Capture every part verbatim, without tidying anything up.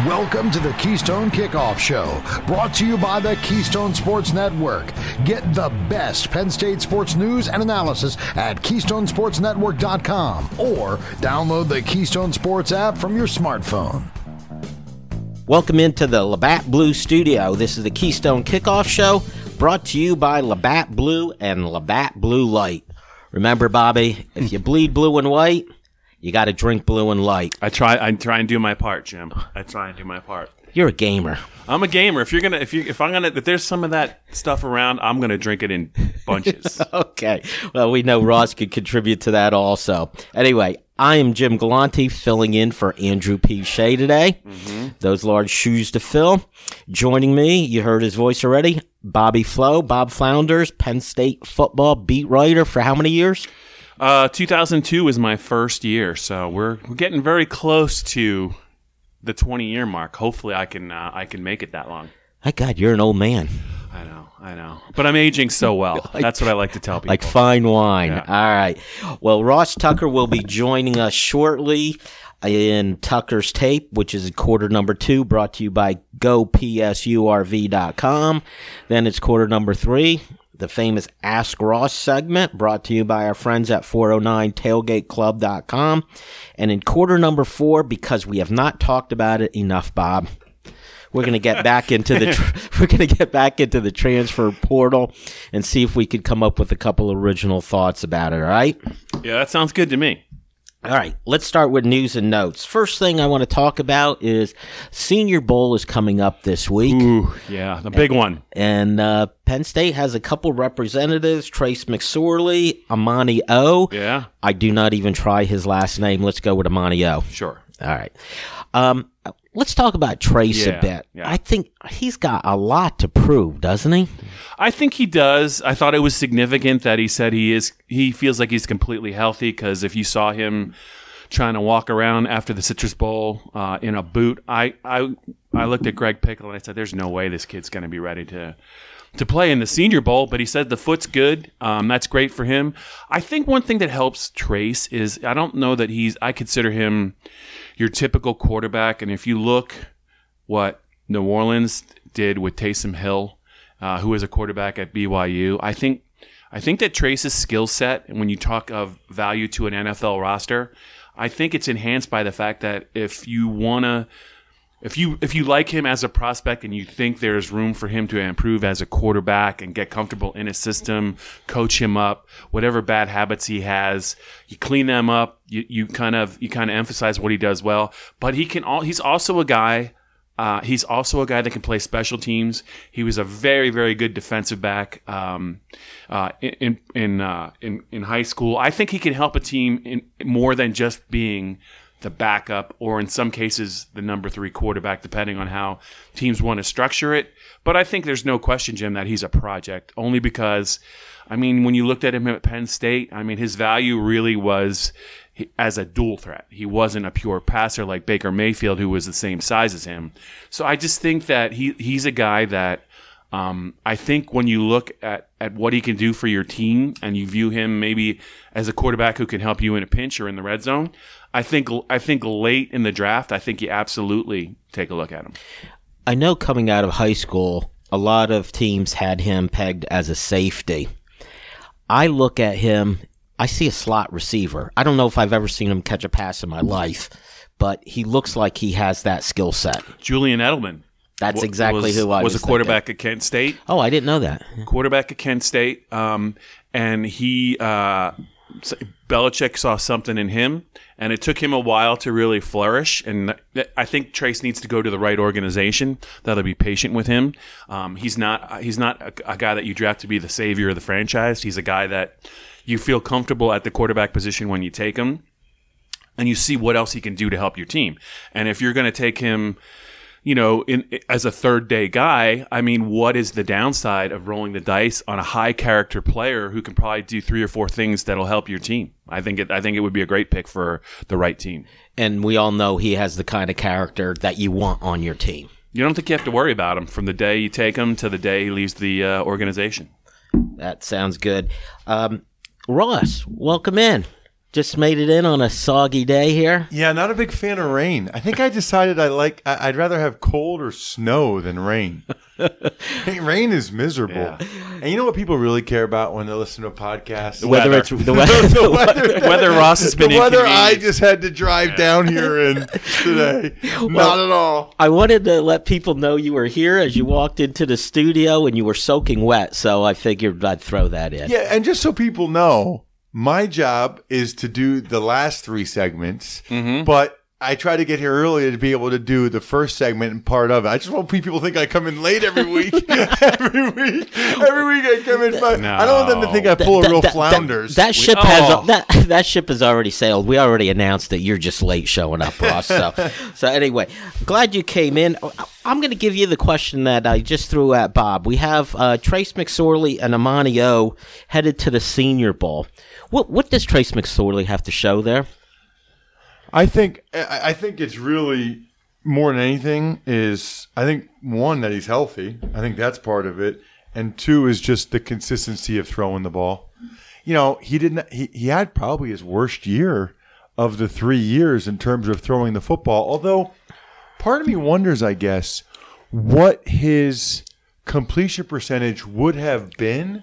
Welcome to the Keystone Kickoff Show, brought to you by the Keystone Sports Network. Get the best Penn State sports news and analysis at keystone sports network dot com or download the Keystone Sports app from your smartphone. Welcome into the Labatt Blue Studio. This is the Keystone Kickoff Show, brought to you by Labatt Blue and Labatt Blue Light. Remember, Bobby, if you bleed blue and white, you got to drink blue and light. I try. I try and do my part, Jim. I try and do my part. You're a gamer. I'm a gamer. If you're gonna, if you, if I'm gonna, if there's some of that stuff around, I'm gonna drink it in bunches. Okay. Well, we know Ross could contribute to that also. Anyway, I am Jim Galante, filling in for Andrew P. Shea today. Mm-hmm. Those large shoes to fill. Joining me, you heard his voice already, Bobby Flo, Bob Flounders, Penn State football beat writer for how many years? Uh, two thousand two was my first year, so we're we're getting very close to the twenty year mark. Hopefully, I can uh, I can make it that long. My God, you're an old man. I know, I know, but I'm aging so well. like, That's what I like to tell people. Like fine wine. Yeah. All right. Well, Ross Tucker will be joining us shortly in Tucker's Tape, which is quarter number two, brought to you by go p s u r v dot com. Then it's quarter number three, the famous Ask Ross segment, brought to you by our friends at four oh nine tailgate club dot com. And in quarter number four, because we have not talked about it enough, Bob, we're going to get back into the tr- we're going to get back into the transfer portal and see if we could come up with a couple original thoughts about it. All right? Yeah, that sounds good to me. All right, let's start with news and notes. First thing I want to talk about is Senior Bowl is coming up this week. Ooh, yeah, the big one. And uh, Penn State has a couple representatives, Trace McSorley, Amani O. Yeah. I do not even try his last name. Let's go with Amani O. Sure. All right. Um, let's talk about Trace yeah, a bit. Yeah. I think he's got a lot to prove, doesn't he? I think he does. I thought it was significant that he said he is. He feels like he's completely healthy, because if you saw him trying to walk around after the Citrus Bowl uh, in a boot, I, I I looked at Greg Pickle and I said, "There's no way this kid's going to be ready to to play in the Senior Bowl." But he said the foot's good. Um, that's great for him. I think one thing that helps Trace is I don't know that he's. I consider him your typical quarterback, and if you look what New Orleans did with Taysom Hill, Uh, who is a quarterback at B Y U. I think I think that Trace's skill set, and when you talk of value to an N F L roster, I think it's enhanced by the fact that if you wanna, if you if you like him as a prospect and you think there's room for him to improve as a quarterback and get comfortable in his system, coach him up, whatever bad habits he has, you clean them up. You you kind of you kind of emphasize what he does well, but he can all. He's also a guy. Uh, he's also a guy that can play special teams. He was a very, very good defensive back um, uh, in in, uh, in in high school. I think he can help a team in more than just being the backup, or in some cases the number three quarterback, depending on how teams want to structure it. But I think there's no question, Jim, that he's a project. Only because, I mean, when you looked at him at Penn State, I mean, his value really was as a dual threat. He wasn't a pure passer like Baker Mayfield, who was the same size as him. So I just think that he he's a guy that um, I think when you look at, at what he can do for your team and you view him maybe as a quarterback who can help you in a pinch or in the red zone, I think I think late in the draft, I think you absolutely take a look at him. I know coming out of high school, a lot of teams had him pegged as a safety. I look at him, I see a slot receiver. I don't know if I've ever seen him catch a pass in my life, but he looks like he has that skill set. Julian Edelman. That's exactly was, who I was was a quarterback thinking. at Kent State. Oh, I didn't know that. Quarterback at Kent State. Um, and he, uh, Belichick saw something in him, and it took him a while to really flourish. And I think Trace needs to go to the right organization that'll be patient with him. Um, he's not he's not a, a guy that you draft to be the savior of the franchise. He's a guy that you feel comfortable at the quarterback position when you take him, and you see what else he can do to help your team. And if you're going to take him, you know, in as a third day guy, I mean, what is the downside of rolling the dice on a high character player who can probably do three or four things that'll help your team? I think it, I think it would be a great pick for the right team. And we all know he has the kind of character that you want on your team. You don't think you have to worry about him from the day you take him to the day he leaves the uh, organization. That sounds good. Um, Ross, welcome in. Just made it in on a soggy day here. Yeah, not a big fan of rain. I think I decided I like. I- I'd rather have cold or snow than rain. Hey, rain is miserable. Yeah. And you know what people really care about when they listen to a podcast? The Whether weather. it's the weather, the weather, Whether Ross has been the weather I inconvenienced. just had to drive down here in today. Not at all. I wanted to let people know you were here as you walked into the studio and you were soaking wet, so I figured I'd throw that in. Yeah, and just so people know, my job is to do the last three segments, Mm-hmm. but I try to get here earlier to be able to do the first segment and part of it. I just want people to think I come in late every week. every week. Every week I come in. Five. No. I don't want them to think I pull a That- real that- flounders. That, that ship Oh. has that that ship has already sailed. We already announced that you're just late showing up, Ross. So, so anyway, glad you came in. I'm going to give you the question that I just threw at Bob. We have uh, Trace McSorley and Amani O headed to the Senior Bowl. What what does Trace McSorley have to show there? I think I I think it's really more than anything is I think one that he's healthy. I think that's part of it, and two is just the consistency of throwing the ball. You know, he didn't. He, he had probably his worst year of the three years in terms of throwing the football. Although, part of me wonders, I guess, what his completion percentage would have been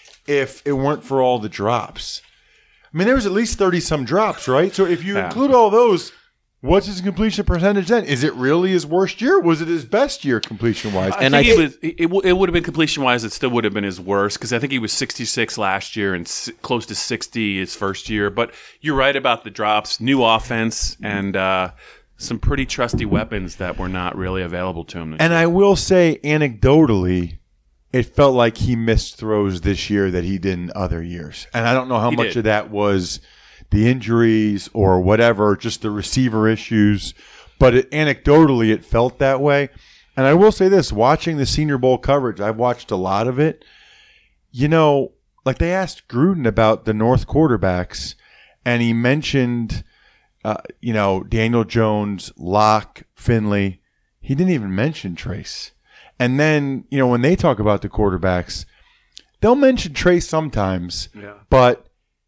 if it weren't for all the drops. I mean, there was at least thirty-some drops, right? So if you Yeah. include all those, what's his completion percentage then? Is it really his worst year? Was it his best year completion-wise? I And think I it thi- was. It, w- it would have been completion wise. It still would have been his worst because I think he was sixty-six last year and s- close to sixty his first year. But you're right about the drops. New offense and uh, some pretty trusty weapons that were not really available to him. This And year. I will say, anecdotally, it felt like he missed throws this year that he did in other years. And I don't know how He much did. of that was the injuries or whatever, just the receiver issues. But it, anecdotally, it felt that way. And I will say this, watching the Senior Bowl coverage, I've watched a lot of it. You know, like they asked Gruden about the North quarterbacks, and he mentioned, uh, you know, Daniel Jones, Locke, Finley. He didn't even mention Trace. And then, you know, when they talk about the quarterbacks, they'll mention Trace sometimes, Yeah. but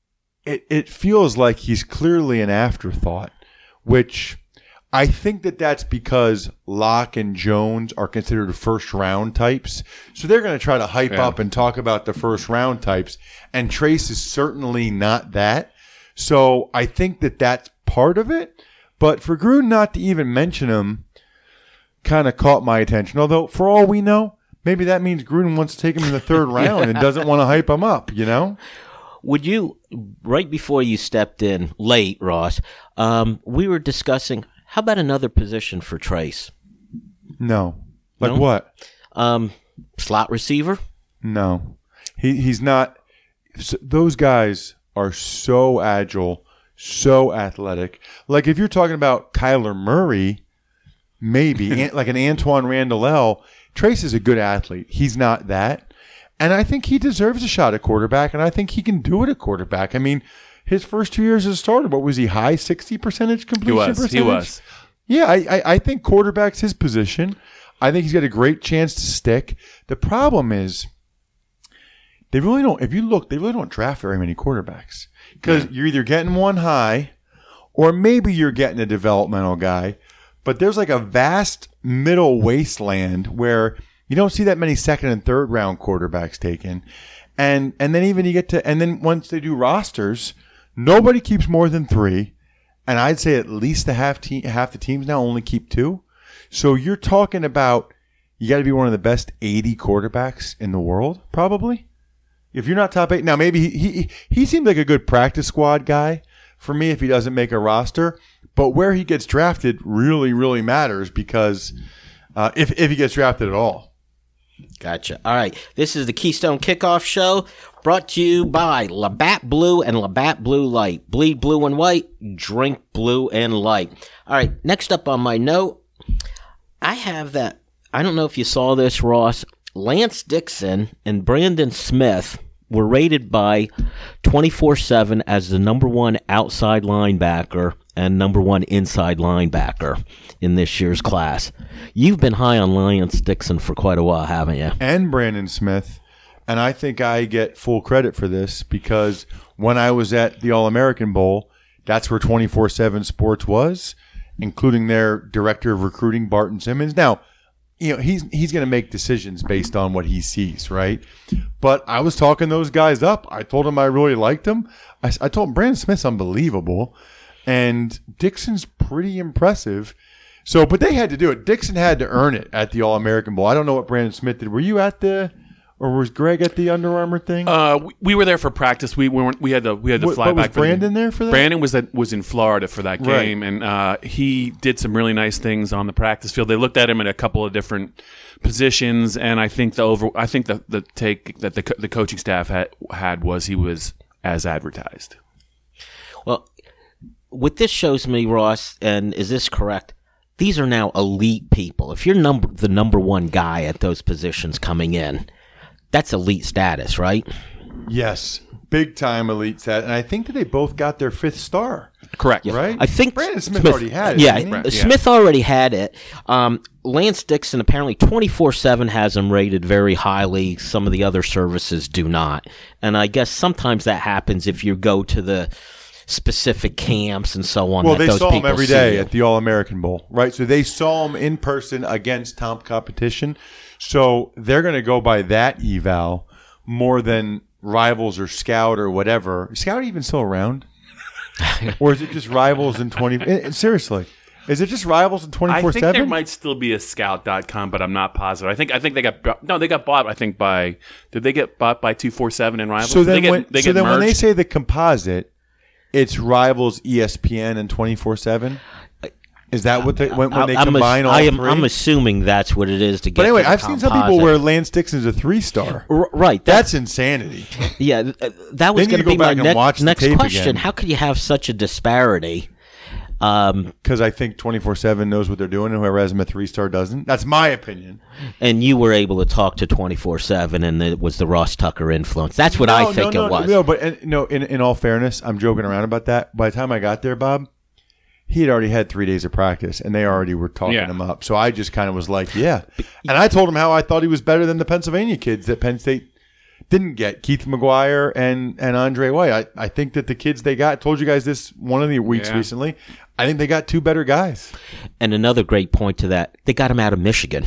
it, it feels like he's clearly an afterthought, which I think that that's because Locke and Jones are considered first round types. So they're going to try to hype Yeah. up and talk about the first round types. And Trace is certainly not that. So I think that that's part of it. But for Gruden not to even mention him kind of caught my attention. Although, for all we know, maybe that means Gruden wants to take him in the third round and doesn't want to hype him up, you know? Would you, right before you stepped in, late, Ross, um, we were discussing, how about another position for Trace? No. Like No? what? Um, slot receiver? No. He He's not. s- Those guys are so agile, so athletic. Like if you're talking about Kyler Murray, maybe, an- like an Antoine Randall, Trace is a good athlete. He's not that. And I think he deserves a shot at quarterback, and I think he can do it at quarterback. I mean, his first two years as a starter, what was he, high sixty percentage completion he was. percentage? He was. Yeah, I, I, I think quarterback's his position. I think he's got a great chance to stick. The problem is they really don't, if you look, they really don't draft very many quarterbacks because you're either getting one high or maybe you're getting a developmental guy. But there's like a vast middle wasteland where you don't see that many second and third round quarterbacks taken. And and then even you get to, and then once they do rosters, nobody keeps more than three. And I'd say at least the half te- half the teams now only keep two. So you're talking about you got to be one of the best eighty quarterbacks in the world, probably. If you're not top eight, now maybe he he, he seemed like a good practice squad guy for me if he doesn't make a roster. But where he gets drafted really, really matters because uh, if if he gets drafted at all. Gotcha. All right. This is the Keystone Kickoff Show, brought to you by Labatt Blue and Labatt Blue Light. Bleed blue and white, drink blue and light. All right. Next up on my note, I have that. I don't know if you saw this, Ross. Lance Dixon and Brandon Smith were rated by twenty-four seven as the number one outside linebacker and number one inside linebacker in this year's class. You've been high on Lance Dixon for quite a while, haven't you? And Brandon Smith. And I think I get full credit for this because when I was at the All-American Bowl, That's where twenty-four seven Sports was, including their director of recruiting, Barton Simmons. Now, you know, he's he's going to make decisions based on what he sees, right? But I was talking those guys up. I told him I really liked them. I, I told him Brandon Smith's unbelievable, and Dixon's pretty impressive. So, but they had to do it. Dixon had to earn it at the All-American Bowl. I don't know what Brandon Smith did. Were you at the, or was Greg at the Under Armour thing? Uh, we, we were there for practice. We weren't. We had to. We had to What- fly but was back. for the- Brandon there for that? Brandon was at, was in Florida for that Right. game, and uh, he did some really nice things on the practice field. They looked at him at a couple of different positions, and I think the over. I think the the take that the co- the coaching staff had had was he was as advertised. Well, what this shows me, Ross, and is this correct? These are now elite people. If you're number the number one guy at those positions coming in, that's elite status, right? Yes, big time elite set, and I think that they both got their fifth star. Correct. Right? I think Brandon Smith already had it, Yeah, didn't he? Right, yeah. Smith already had it. Um, Lance Dixon apparently twenty-four seven has him rated very highly. Some of the other services do not, and I guess sometimes that happens if you go to the specific camps and so on. Well, that they those saw him people every see day you. at the All-American Bowl, right? So they saw him in person against top competition. So they're going to go by that eval more than Rivals or Scout or whatever. Is Scout even still around? Or is it just Rivals in twenty? eh, Seriously, is it just Rivals in I twenty-four think there seven? might still be a scout dot com, but I'm not positive. I think I think they got bu- no, they got bought. I think by did they get bought by two forty-seven and Rivals? So Did then, they get, when, they so get then when they merged? say the composite, it's Rivals, E S P N, and twenty-four seven. Is that what they when, when they I'm combine ass- all I am, three? I'm assuming that's what it is to get. but anyway, to the I've seen some composite. people where Lance Dixon's a three star. R- right. That's That's insanity. yeah. th- uh, That was They need going to to go be my back and next watch the next tape question. again. How could you have such a disparity? Um, Because I think twenty-four seven knows what they're doing, and whoever has them a three-star doesn't. That's my opinion. and you were able to talk to twenty-four seven, and it was the Ross Tucker influence. That's what I No, think no, it no, was. No, but in, no, in, in all fairness, I'm joking around about that. By the time I got there, Bob, he had already had three days of practice, and they already were talking Yeah. him up. So I just kind of was like, yeah. And I told him how I thought he was better than the Pennsylvania kids that Penn State didn't get, Keith McGuire and, and Andre White. I, I think that the kids they got, told you guys this one of the weeks Yeah. recently, I think they got two better guys. And another great point to that, they got him out of Michigan.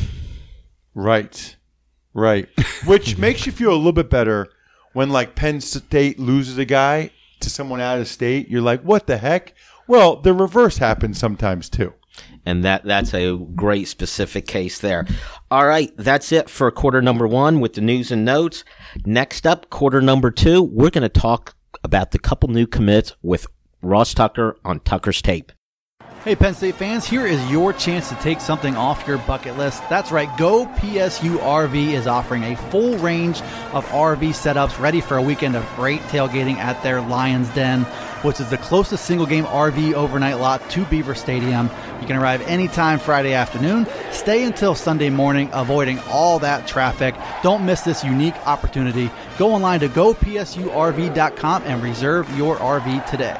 Right. Right. Which makes you feel a little bit better when, like, Penn State loses a guy to someone out of state. You're like, what the heck? Well, the reverse happens sometimes, too. And that that's a great specific case there. All right, that's it for quarter number one with the news and notes. Next up, quarter number two, we're going to talk about the couple new commits with Ross Tucker on Tucker's Tape. Hey Penn State fans, here is your chance to take something off your bucket list. That's right, Go P S U R V is offering a full range of R V setups ready for a weekend of great tailgating at their Lions Den, which is the closest single-game R V overnight lot to Beaver Stadium. You can arrive anytime Friday afternoon, stay until Sunday morning, avoiding all that traffic. Don't miss this unique opportunity. Go online to go P S U R V dot com and reserve your R V today.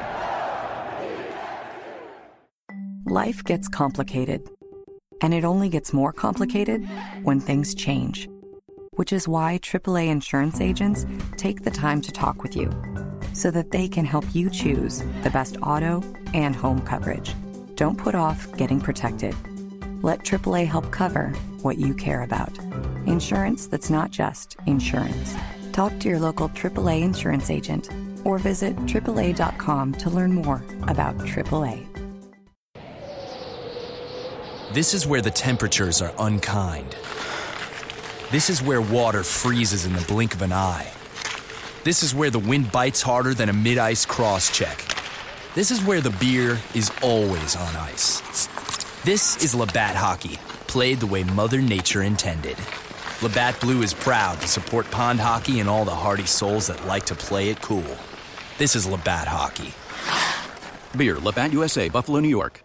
Life gets complicated, and it only gets more complicated when things change, which is why triple A insurance agents take the time to talk with you so that they can help you choose the best auto and home coverage. Don't put off getting protected. Let triple A help cover what you care about. Insurance that's not just insurance. Talk to your local triple A insurance agent or visit triple A dot com to learn more about triple A. This is where the temperatures are unkind. This is where water freezes in the blink of an eye. This is where the wind bites harder than a mid-ice cross-check. This is where the beer is always on ice. This is Labatt Hockey, played the way Mother Nature intended. Labatt Blue is proud to support pond hockey and all the hardy souls that like to play it cool. This is Labatt Hockey. Beer, Labatt U S A, Buffalo, New York.